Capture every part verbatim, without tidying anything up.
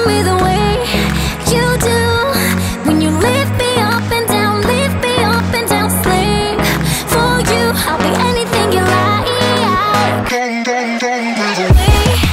me the way you do. When you lift me up and down, lift me up and down, slave for you. I'll be anything you like. Come, come, come, me the way.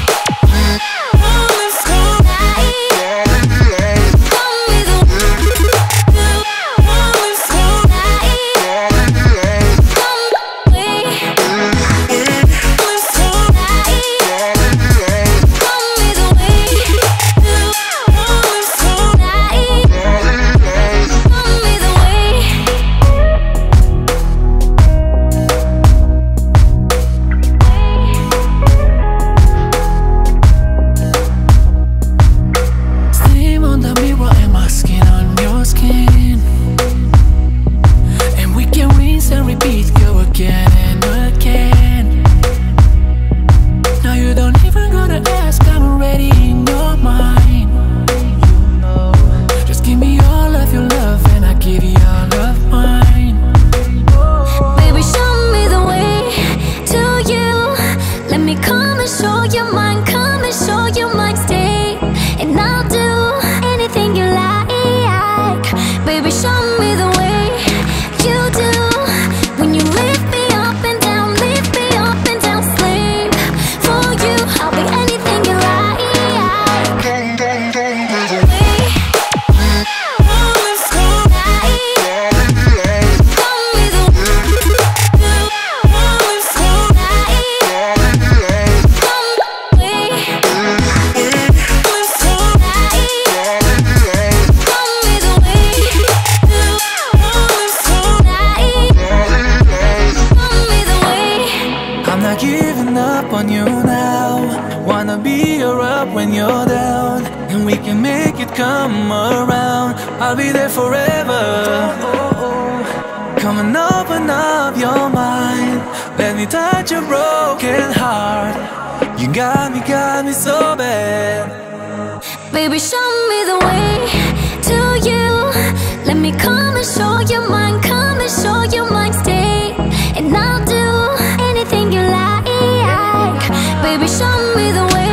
Giving up on you now. Wanna be your up when you're down, and we can make it come around. I'll be there forever. Come and open up your mind. Let me touch your broken heart. You got me, got me so bad. Baby, show me the way to you. Let me come and show you mine. Come and show you mine. Stay, and I'll do anything you like. Baby, show me the way.